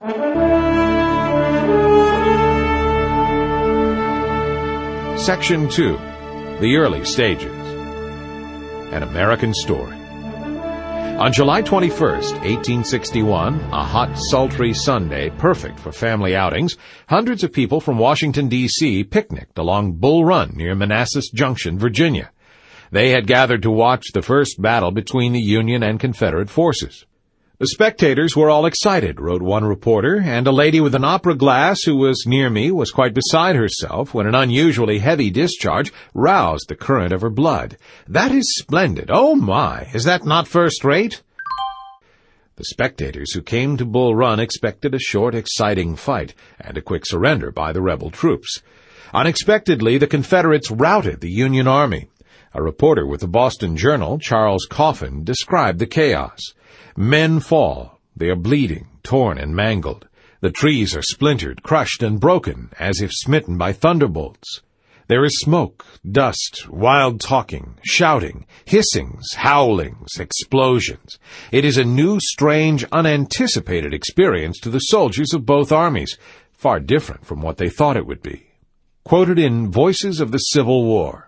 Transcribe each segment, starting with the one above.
Section 2. The Early Stages. An American Story. On July 21st, 1861, a hot, sultry Sunday, perfect for family outings, hundreds of people from Washington, D.C. picnicked along Bull Run near Manassas Junction, Virginia. They had gathered to watch the first battle between the Union and Confederate forces. The spectators were all excited, wrote one reporter, and a lady with an opera glass who was near me was quite beside herself when an unusually heavy discharge roused the current of her blood. "That is splendid. Oh, my! Is that not first rate?" The spectators who came to Bull Run expected a short, exciting fight and a quick surrender by the rebel troops. Unexpectedly, the Confederates routed the Union Army. A reporter with the Boston Journal, Charles Coffin, described the chaos. "Men fall. They are bleeding, torn, and mangled. The trees are splintered, crushed, and broken, as if smitten by thunderbolts. There is smoke, dust, wild talking, shouting, hissings, howlings, explosions. It is a new, strange, unanticipated experience to the soldiers of both armies, far different from what they thought it would be." Quoted in Voices of the Civil War.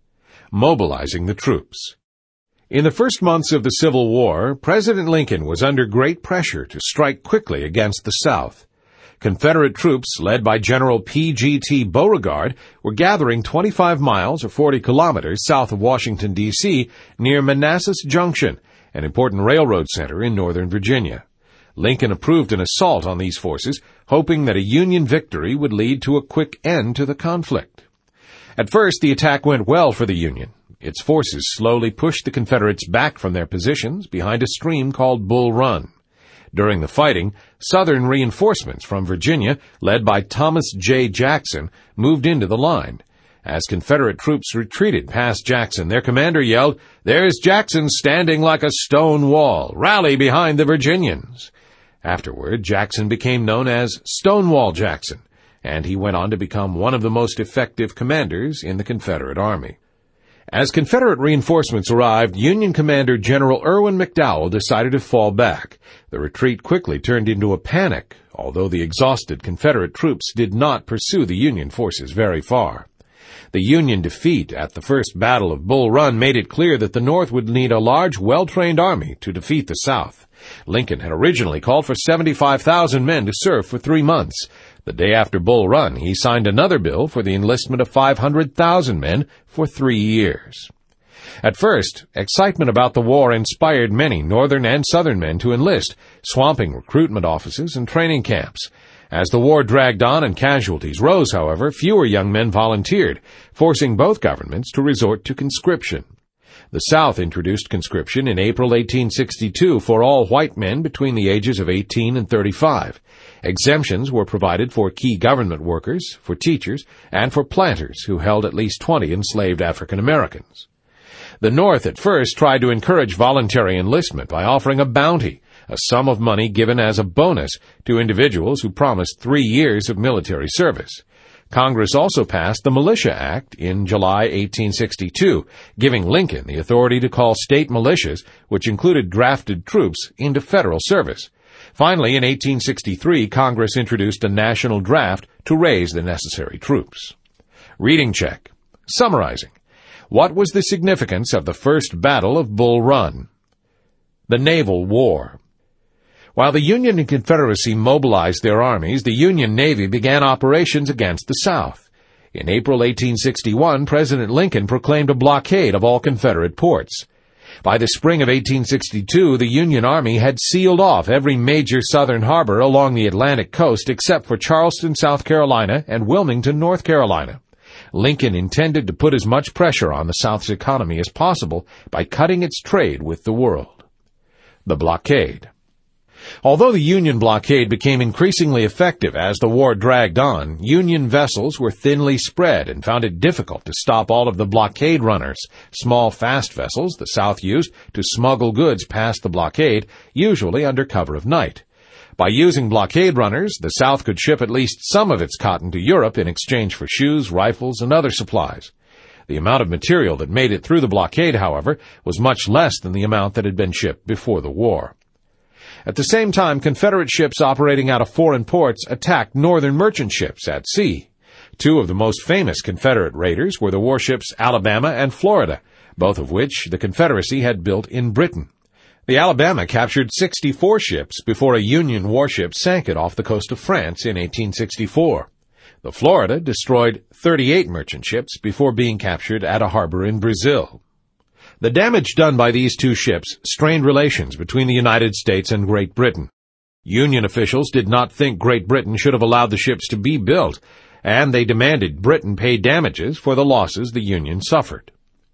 Mobilizing the troops. In the first months of the Civil War, President Lincoln was under great pressure to strike quickly against the South. Confederate troops, led by General P.G.T. Beauregard, were gathering 25 miles or 40 kilometers south of Washington, D.C., near Manassas Junction, an important railroad center in northern Virginia. Lincoln approved an assault on these forces, hoping that a Union victory would lead to a quick end to the conflict. At first, the attack went well for the Union. Its forces slowly pushed the Confederates back from their positions behind a stream called Bull Run. During the fighting, Southern reinforcements from Virginia, led by Thomas J. Jackson, moved into the line. As Confederate troops retreated past Jackson, their commander yelled, "There's Jackson standing like a stone wall. Rally behind the Virginians." Afterward, Jackson became known as Stonewall Jackson, and he went on to become one of the most effective commanders in the Confederate Army. As Confederate reinforcements arrived, Union Commander General Irwin McDowell decided to fall back. The retreat quickly turned into a panic, although the exhausted Confederate troops did not pursue the Union forces very far. The Union defeat at the First Battle of Bull Run made it clear that the North would need a large, well-trained army to defeat the South. Lincoln had originally called for 75,000 men to serve for 3 months. The day after Bull Run, he signed another bill for the enlistment of 500,000 men for 3 years. At first, excitement about the war inspired many Northern and Southern men to enlist, swamping recruitment offices and training camps. As the war dragged on and casualties rose, however, fewer young men volunteered, forcing both governments to resort to conscription. The South introduced conscription in April 1862 for all white men between the ages of 18 and 35. Exemptions were provided for key government workers, for teachers, and for planters who held at least 20 enslaved African Americans. The North at first tried to encourage voluntary enlistment by offering a bounty, a sum of money given as a bonus to individuals who promised 3 years of military service. Congress also passed the Militia Act in July 1862, giving Lincoln the authority to call state militias, which included drafted troops, into federal service. Finally, in 1863, Congress introduced a national draft to raise the necessary troops. Reading check. Summarizing. What was the significance of the First Battle of Bull Run? The Naval War. While the Union and Confederacy mobilized their armies, the Union Navy began operations against the South. In April 1861, President Lincoln proclaimed a blockade of all Confederate ports. By the spring of 1862, the Union Army had sealed off every major Southern harbor along the Atlantic coast except for Charleston, South Carolina, and Wilmington, North Carolina. Lincoln intended to put as much pressure on the South's economy as possible by cutting its trade with the world. The blockade. Although the Union blockade became increasingly effective as the war dragged on, Union vessels were thinly spread and found it difficult to stop all of the blockade runners, small fast vessels the South used to smuggle goods past the blockade, usually under cover of night. By using blockade runners, the South could ship at least some of its cotton to Europe in exchange for shoes, rifles, and other supplies. The amount of material that made it through the blockade, however, was much less than the amount that had been shipped before the war. At the same time, Confederate ships operating out of foreign ports attacked Northern merchant ships at sea. Two of the most famous Confederate raiders were the warships Alabama and Florida, both of which the Confederacy had built in Britain. The Alabama captured 64 ships before a Union warship sank it off the coast of France in 1864. The Florida destroyed 38 merchant ships before being captured at a harbor in Brazil. The damage done by these two ships strained relations between the United States and Great Britain. Union officials did not think Great Britain should have allowed the ships to be built, and they demanded Britain pay damages for the losses the Union suffered.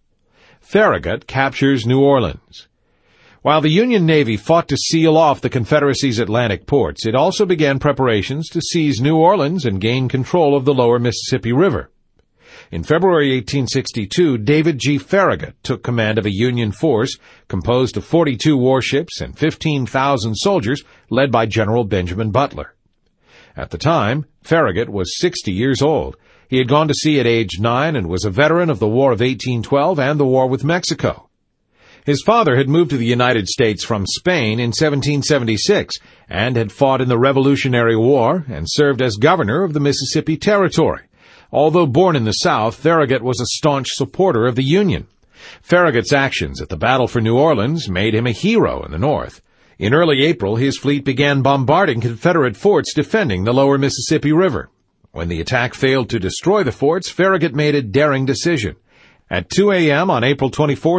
Farragut captures New Orleans. While the Union Navy fought to seal off the Confederacy's Atlantic ports, it also began preparations to seize New Orleans and gain control of the lower Mississippi River. In February 1862, David G. Farragut took command of a Union force composed of 42 warships and 15,000 soldiers led by General Benjamin Butler. At the time, Farragut was 60 years old. He had gone to sea at age 9 and was a veteran of the War of 1812 and the War with Mexico. His father had moved to the United States from Spain in 1776 and had fought in the Revolutionary War and served as governor of the Mississippi Territory. Although born in the South, Farragut was a staunch supporter of the Union. Farragut's actions at the Battle for New Orleans made him a hero in the North. In early April, his fleet began bombarding Confederate forts defending the lower Mississippi River. When the attack failed to destroy the forts, Farragut made a daring decision. At 2 a.m. on April 24,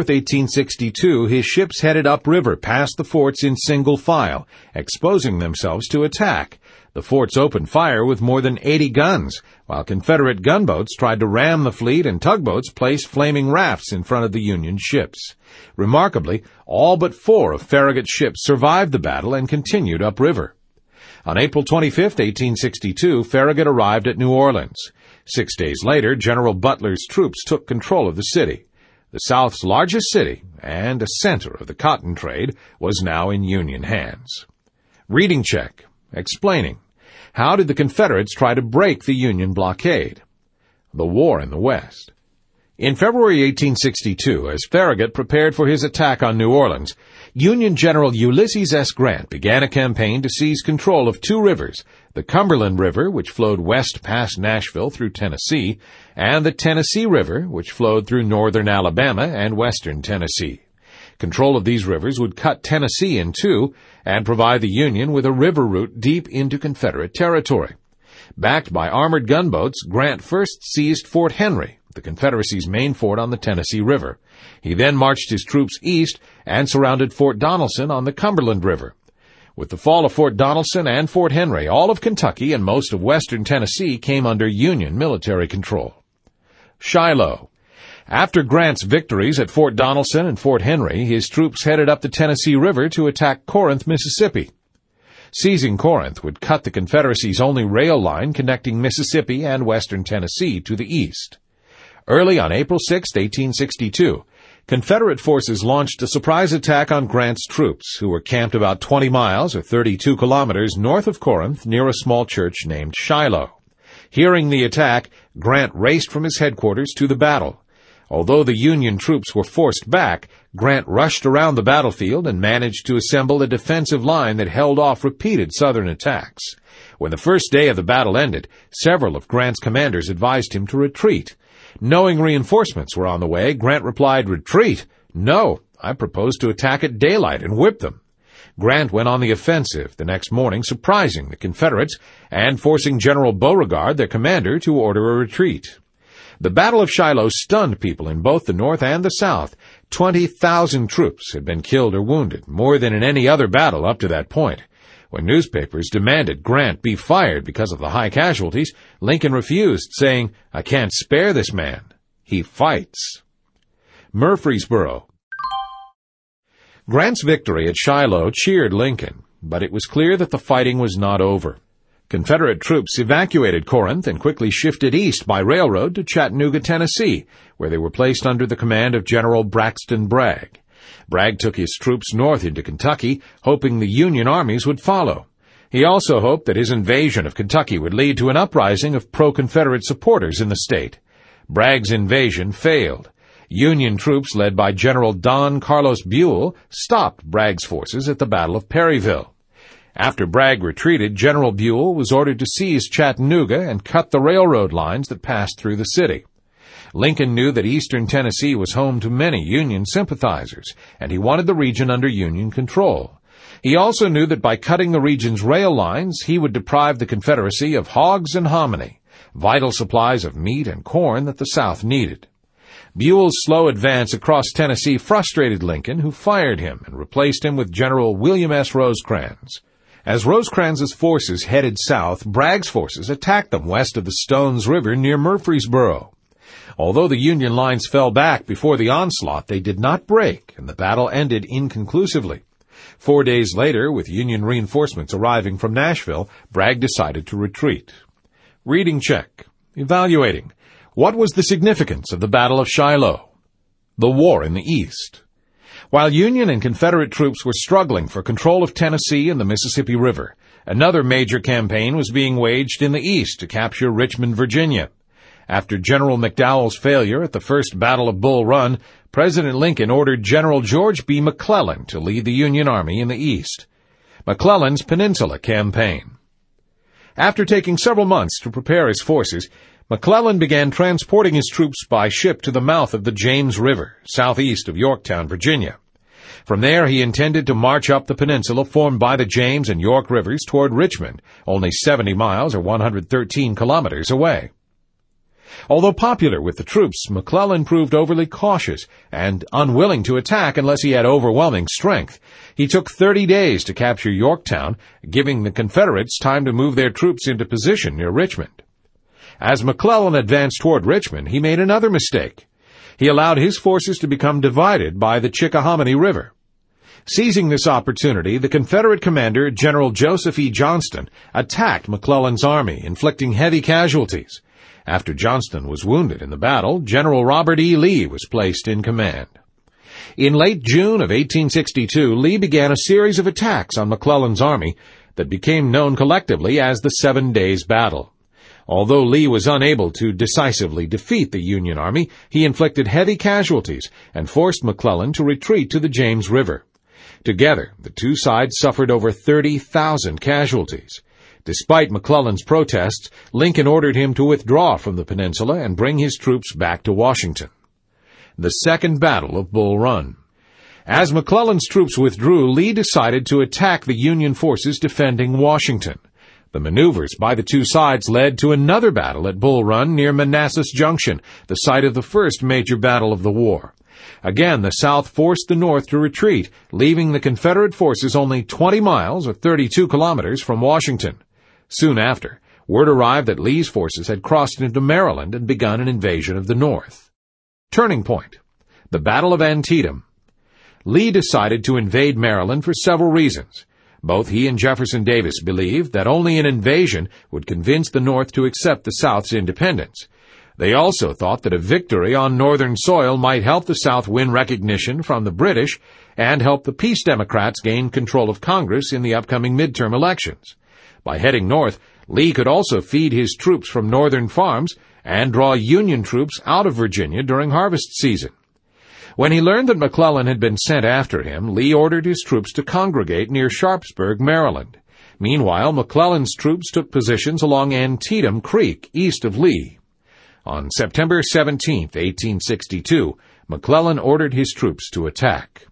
1862, his ships headed upriver past the forts in single file, exposing themselves to attack. The forts opened fire with more than 80 guns, while Confederate gunboats tried to ram the fleet and tugboats placed flaming rafts in front of the Union ships. Remarkably, all but 4 of Farragut's ships survived the battle and continued upriver. On April 25, 1862, Farragut arrived at New Orleans. 6 days later, General Butler's troops took control of the city. The South's largest city, and a center of the cotton trade, was now in Union hands. Reading check. Explaining. How did the Confederates try to break the Union blockade? The War in the West. In February 1862, as Farragut prepared for his attack on New Orleans, Union General Ulysses S. Grant began a campaign to seize control of 2 rivers, the Cumberland River, which flowed west past Nashville through Tennessee, and the Tennessee River, which flowed through northern Alabama and western Tennessee. Control of these rivers would cut Tennessee in two and provide the Union with a river route deep into Confederate territory. Backed by armored gunboats, Grant first seized Fort Henry, the Confederacy's main fort on the Tennessee River. He then marched his troops east and surrounded Fort Donelson on the Cumberland River. With the fall of Fort Donelson and Fort Henry, all of Kentucky and most of western Tennessee came under Union military control. Shiloh. After Grant's victories at Fort Donelson and Fort Henry, his troops headed up the Tennessee River to attack Corinth, Mississippi. Seizing Corinth would cut the Confederacy's only rail line connecting Mississippi and western Tennessee to the east. Early on April 6, 1862, Confederate forces launched a surprise attack on Grant's troops, who were camped about 20 miles or 32 kilometers north of Corinth near a small church named Shiloh. Hearing the attack, Grant raced from his headquarters to the battle. Although the Union troops were forced back, Grant rushed around the battlefield and managed to assemble a defensive line that held off repeated Southern attacks. When the first day of the battle ended, several of Grant's commanders advised him to retreat. Knowing reinforcements were on the way, Grant replied, "Retreat? No, I propose to attack at daylight and whip them." Grant went on the offensive the next morning, surprising the Confederates and forcing General Beauregard, their commander, to order a retreat. The Battle of Shiloh stunned people in both the North and the South. 20,000 troops had been killed or wounded, more than in any other battle up to that point. When newspapers demanded Grant be fired because of the high casualties, Lincoln refused, saying, "I can't spare this man. He fights." Murfreesboro. Grant's victory at Shiloh cheered Lincoln, but it was clear that the fighting was not over. Confederate troops evacuated Corinth and quickly shifted east by railroad to Chattanooga, Tennessee, where they were placed under the command of General Braxton Bragg. Bragg took his troops north into Kentucky, hoping the Union armies would follow. He also hoped that his invasion of Kentucky would lead to an uprising of pro-Confederate supporters in the state. Bragg's invasion failed. Union troops led by General Don Carlos Buell stopped Bragg's forces at the Battle of Perryville. After Bragg retreated, General Buell was ordered to seize Chattanooga and cut the railroad lines that passed through the city. Lincoln knew that eastern Tennessee was home to many Union sympathizers, and he wanted the region under Union control. He also knew that by cutting the region's rail lines, he would deprive the Confederacy of hogs and hominy, vital supplies of meat and corn that the South needed. Buell's slow advance across Tennessee frustrated Lincoln, who fired him and replaced him with General William S. Rosecrans. As Rosecrans's forces headed south, Bragg's forces attacked them west of the Stones River near Murfreesboro. Although the Union lines fell back before the onslaught, they did not break, and the battle ended inconclusively. 4 days later, with Union reinforcements arriving from Nashville, Bragg decided to retreat. Reading check. Evaluating. What was the significance of the Battle of Shiloh? The war in the East. While Union and Confederate troops were struggling for control of Tennessee and the Mississippi River, another major campaign was being waged in the East to capture Richmond, Virginia. After General McDowell's failure at the First Battle of Bull Run, President Lincoln ordered General George B. McClellan to lead the Union Army in the East. McClellan's Peninsula Campaign. After taking several months to prepare his forces, McClellan began transporting his troops by ship to the mouth of the James River, southeast of Yorktown, Virginia. From there, he intended to march up the peninsula formed by the James and York Rivers toward Richmond, only 70 miles or 113 kilometers away. Although popular with the troops, McClellan proved overly cautious and unwilling to attack unless he had overwhelming strength. He took 30 days to capture Yorktown, giving the Confederates time to move their troops into position near Richmond. As McClellan advanced toward Richmond, he made another mistake. He allowed his forces to become divided by the Chickahominy River. Seizing this opportunity, the Confederate commander, General Joseph E. Johnston, attacked McClellan's army, inflicting heavy casualties. After Johnston was wounded in the battle, General Robert E. Lee was placed in command. In late June of 1862, Lee began a series of attacks on McClellan's army that became known collectively as the 7 Days Battle. Although Lee was unable to decisively defeat the Union Army, he inflicted heavy casualties and forced McClellan to retreat to the James River. Together, the two sides suffered over 30,000 casualties. Despite McClellan's protests, Lincoln ordered him to withdraw from the peninsula and bring his troops back to Washington. The Second Battle of Bull Run. As McClellan's troops withdrew, Lee decided to attack the Union forces defending Washington. The maneuvers by the two sides led to another battle at Bull Run near Manassas Junction, the site of the first major battle of the war. Again, the South forced the North to retreat, leaving the Confederate forces only 20 miles or 32 kilometers from Washington. Soon after, word arrived that Lee's forces had crossed into Maryland and begun an invasion of the North. Turning point. The Battle of Antietam. Lee decided to invade Maryland for several reasons. Both he and Jefferson Davis believed that only an invasion would convince the North to accept the South's independence. They also thought that a victory on Northern soil might help the South win recognition from the British and help the Peace Democrats gain control of Congress in the upcoming midterm elections. By heading north, Lee could also feed his troops from northern farms and draw Union troops out of Virginia during harvest season. When he learned that McClellan had been sent after him, Lee ordered his troops to congregate near Sharpsburg, Maryland. Meanwhile, McClellan's troops took positions along Antietam Creek, east of Lee. On September 17, 1862, McClellan ordered his troops to attack.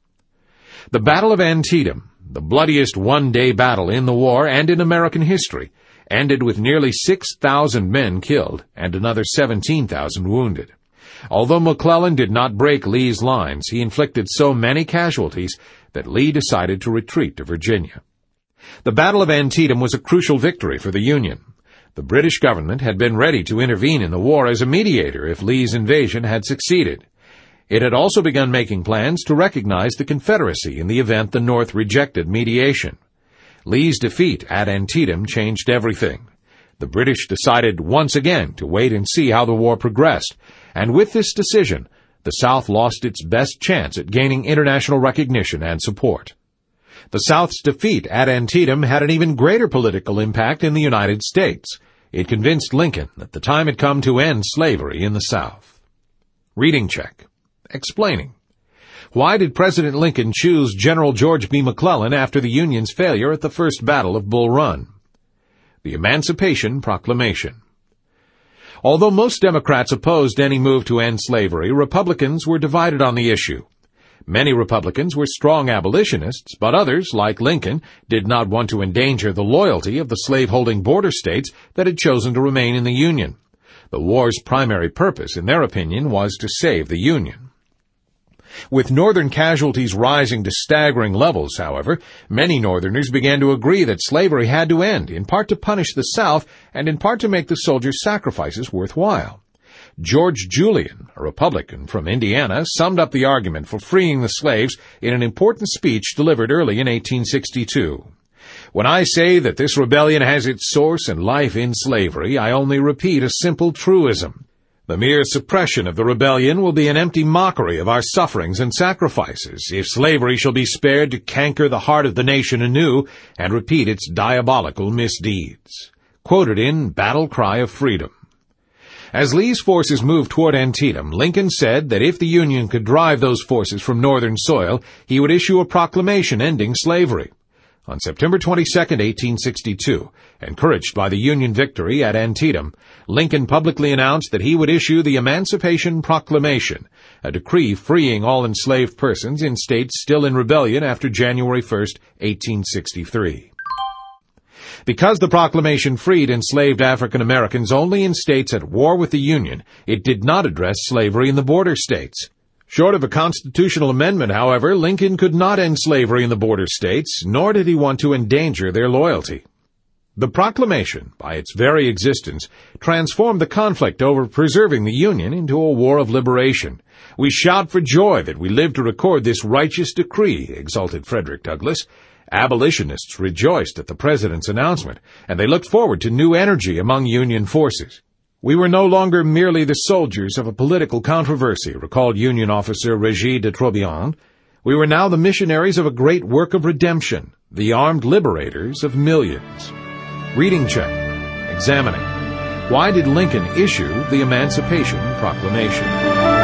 The Battle of Antietam, the bloodiest one-day battle in the war and in American history, ended with nearly 6,000 men killed and another 17,000 wounded. Although McClellan did not break Lee's lines, he inflicted so many casualties that Lee decided to retreat to Virginia. The Battle of Antietam was a crucial victory for the Union. The British government had been ready to intervene in the war as a mediator if Lee's invasion had succeeded. It had also begun making plans to recognize the Confederacy in the event the North rejected mediation. Lee's defeat at Antietam changed everything. The British decided once again to wait and see how the war progressed, and with this decision, the South lost its best chance at gaining international recognition and support. The South's defeat at Antietam had an even greater political impact in the United States. It convinced Lincoln that the time had come to end slavery in the South. Reading check. Explaining. Why did President Lincoln choose General George B. McClellan after the Union's failure at the First Battle of Bull Run? The Emancipation Proclamation. Although most Democrats opposed any move to end slavery, Republicans were divided on the issue. Many Republicans were strong abolitionists, but others, like Lincoln, did not want to endanger the loyalty of the slave-holding border states that had chosen to remain in the Union. The war's primary purpose, in their opinion, was to save the Union. With Northern casualties rising to staggering levels, however, many Northerners began to agree that slavery had to end, in part to punish the South and in part to make the soldiers' sacrifices worthwhile. George Julian, a Republican from Indiana, summed up the argument for freeing the slaves in an important speech delivered early in 1862. "When I say that this rebellion has its source and life in slavery, I only repeat a simple truism. The mere suppression of the rebellion will be an empty mockery of our sufferings and sacrifices, if slavery shall be spared to canker the heart of the nation anew and repeat its diabolical misdeeds." Quoted in Battle Cry of Freedom. As Lee's forces moved toward Antietam, Lincoln said that if the Union could drive those forces from Northern soil, he would issue a proclamation ending slavery. On September 22, 1862, encouraged by the Union victory at Antietam, Lincoln publicly announced that he would issue the Emancipation Proclamation, a decree freeing all enslaved persons in states still in rebellion after January 1, 1863. Because the proclamation freed enslaved African Americans only in states at war with the Union, it did not address slavery in the border states. Short of a constitutional amendment, however, Lincoln could not end slavery in the border states, nor did he want to endanger their loyalty. The proclamation, by its very existence, transformed the conflict over preserving the Union into a war of liberation. "We shout for joy that we live to record this righteous decree," exulted Frederick Douglass. Abolitionists rejoiced at the President's announcement, and they looked forward to new energy among Union forces. "We were no longer merely the soldiers of a political controversy," recalled Union officer Régis de Trobriand. "We were now the missionaries of a great work of redemption, the armed liberators of millions." Reading check. Examining. Why did Lincoln issue the Emancipation Proclamation?